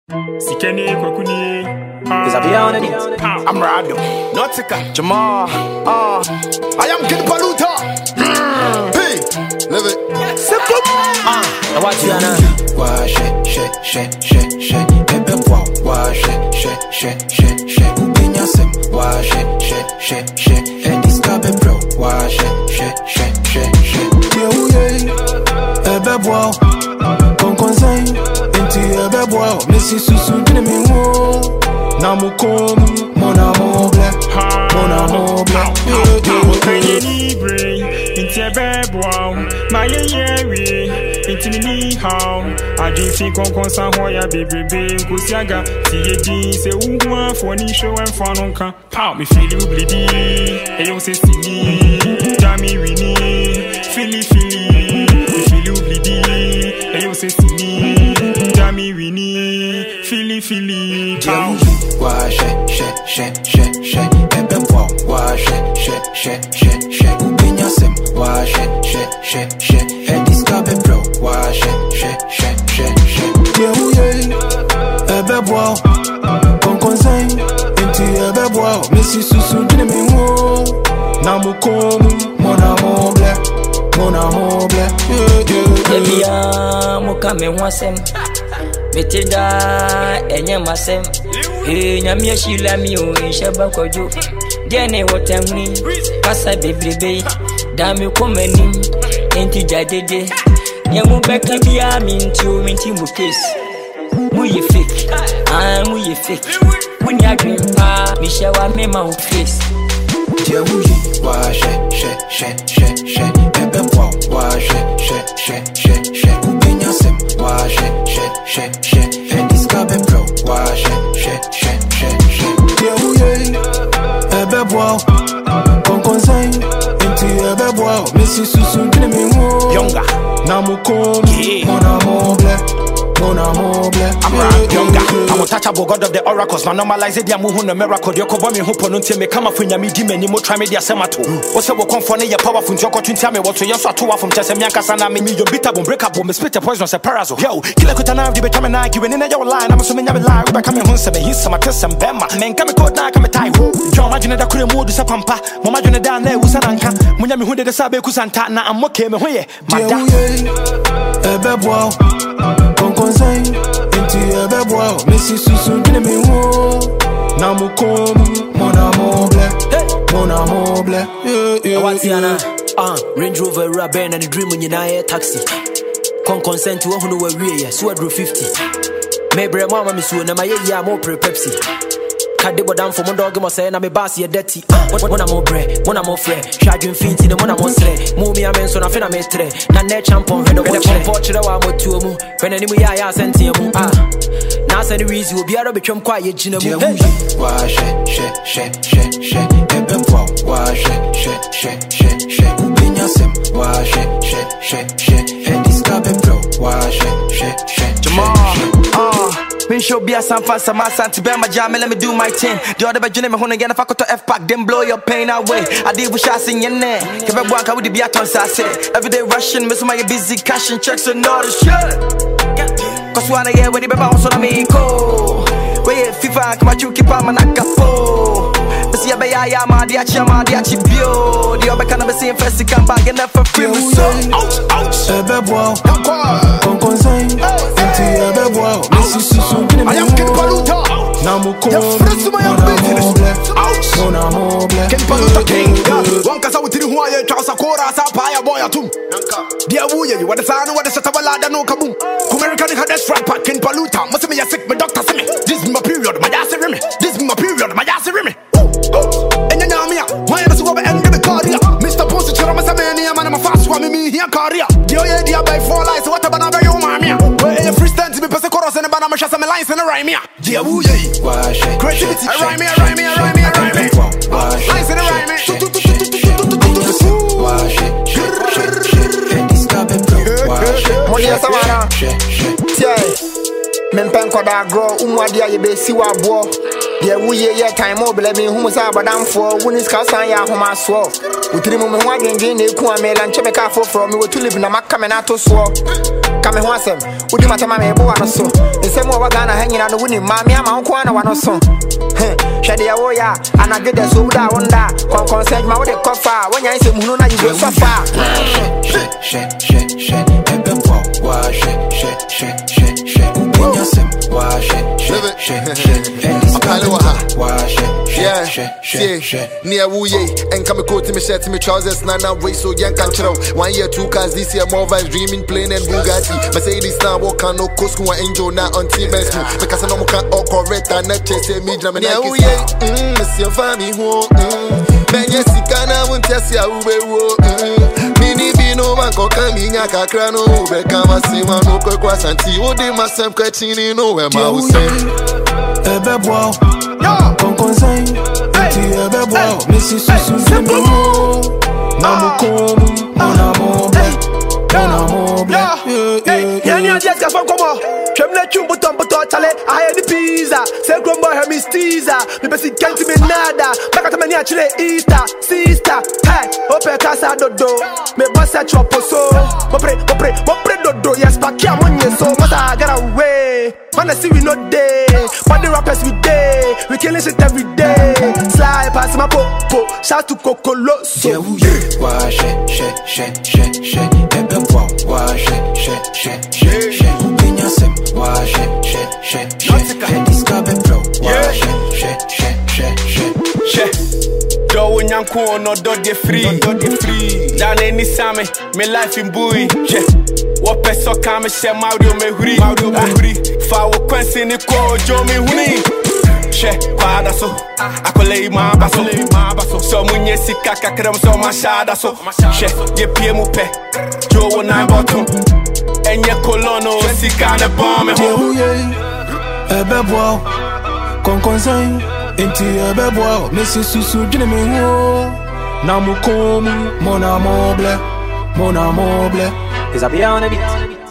Sikeni Kwakuni. Is I be on it? I'm Rado, Nautica, Jamal. I am Kid Paluta. Hey, live it. Simple. I watch you now. Wash it, Ebe wow. Wash it, Ubinya sim. Wash it, and this cabe bro. Wash it. Ebe wow. Konkonzai. Inti ebe wow. Missy susu dine mi wo. Namukom, mon amour black. Kanye brain, into a bad wow. My yeary, into me how. I do think on concern hoya baby, Kusiaga, TAD, say, Uma for any show and fun on can. Pow me feel you bleedy. Hey, you say, Sini, Jammy, Winnie, Philly, me feel you bleedy. Hey, you say, Sini, Jammy, Winnie, Philly, pow. Wash it, Ebe wow. Wash it, Ubinya sim. Wash it, and this cabe bro. Wash it. Ebe wow. Konkonzai. Inti ebe wow. Missy susu dine mi wo. Namukom, mon amour black. Ebia muka me wasem. Betida enye masem. Nyamia shila mi o inshaba kojo. Dene wotamni kasa bebrebe. Dami komeni enti jadede. Nyamu beka bia minti mu case. Mu ye fake. Mu ye fake. Munya grandpa mi shawa me ma face. Wash it, Ebe wow. Wash it, Ubinya sim. Wash it, and this cabe bro. Wash it. Ebe wow. Konkonzai. Inti ebe wow. Missy susu dine mi wo. Younger. Namukom, mon amour black. I'm right, younger. I'm untouchable, God of the oracles. Man, normalize it, I'm a miracle. You come me who ponunte me come up from Yami Dimmy, more try me, dear Samato. Also, will confront your powerful Joko to tell me what to yourself to from Chesamia Sana, me, your bitter will break up, will split the poison, a parazo. Yo, Killer Kutana, the becoming like you in your line. I'm assuming I'm alive, but coming home, some he's some test and Bema. Men come a code now, come a tie. John, imagine that couldn't move to Pampa. Mamma down there was an anchor. When you who did the Sabe Kusantana, I'm okay, me way. Ebe wow. Konkonzai. Inti ebe wow. Missy susu dine mi wo. Namukom, mon amour black. What's yana? Range Rover Raben and the dream when you na taxi. Consent to who know we so I drew 50. Maybe mama me so na my ya more Pepsi. Kadebo down for my dog must say na me boss ye dirty. When I'm more bread, when I'm more fresh. Shagin feet in the one I'm more stre. Move me a man so na fina me tre. Na ne champon head of the comfort wa mo tu mu. When any ya senti mu. Now send the reason will be a become quiet jina mu. Wash it, Ebe wow. Wash it, Ubinya sim. Wash it, and this cabe bro. Wash it, Jamal. Me show be a San Fasa, my Santi Bama Jam, let me do my thing. The other bedroom, me home again, if I go to F-Pack, then blow your pain away. I did with shots in your neck. Keep it walk, I would be a ton, I said. Every day rushing, miss my busy cashing checks and all the shit. Cause one year when they be bounce on me, go. Wait, FIFA, come at you, keep on my nakapo. But see, I am a diachi bio. The other kind of the same first, you come back and never free me so. Ouch. Ebe wow. Konkonzai. Inti ebe wow. Missy susu dine mi wo. I am Kid Paluta. Namukom, mon amour black. Kid Paluta King. One cause I would tell you who I am. Charles Akora, Sapaya boy at home. Dear Wuya, you want the sound of what the set of a lad and no kaboom. American had a strap pack in Paluta. Must be a sick, my doctor see me. This is my period, my ass remy. This is my period, my ass remy. And you know me, why am I so over and give a career? Mr. Postage, I'm a man, I'm a fast one, me here career. The idea by 4 lies, what about a you, mamma? Where a free stand to be person chorus and a banana shot some lines in a rhyme here. Dear Wuya, creativity, a rhyme. Lines in a rhyme. Wash it, and this cabe bro. Wash it. Money Savannah. Mempen koda grow umwadia ye be siwa bo. Ye wuye ye time mobile me hu musa badam for wunis ka san ya homa so. Utiri mu me ho agengen na eku amela nche me ka for from me wo to live na maka me na to so. Kame ho asem Udi matama me bo ano so. Nsem wo Ghana hanyina no wuni ma me ama nko ana wano so. Shade ya wo ya anagede so uda wonda. Consent ma wo de kofa. Wonya nsem hunu na you go suffer. Near Wuye, and come coat me shirt me trousers, Nana way so young can chill. 1 year, 2 cars this year, more vibes, dreaming, plane and Bugatti. Mercedes now walk on no Costco and Angel now on T-Best. Because I know can all correct and not chase me, German. Yeah, Wuye, Miss your family home. Ben yes, you can I won't test ya Ube. Mini Bino Banco coming a cacrano, Becama Sima no Quas and T. What they must have catching in nowhere, Mouse. Con conseil, tu es bébé, mais si sous mon amour, mon amour bleu. Y'a dit qu'à fond comment? Je me l'ai tué un bouton pour toi, t'allais à une pizza. C'est gros boy, her mystiza. Mais parce qu'il can't me nada. Back at me, tu l'es Easter, sister. Hey, open casa dodo. Mais boss, c'est tu as poso. Mon pré dodo. Yes, pas qui a mon yeso. Moi, ça get away. Man, I see we not day. But the rappers we day. We killing shit every day. Slide past my popo. Shout to Cocoloso. Yeah, wash it. Bébé, wash it. Wash it. Discover pro. Wash it. Do when young cool no do de free. Down any same, me life in buoy. What peso come share Mario me huri. Fa wo kwensi ni ko jo me huni. Kwada so, akole ma baso. So munye sika kakrem so mashada so. Ye pie mu pe. Jo wo na bottom. Enye kolono sika ne bomb me ho. Ebe bois, con conseil. Enti ebe bois, mais c'est sous dine me ho. Na mu komu, mon amour bleu. Is I be on a beat?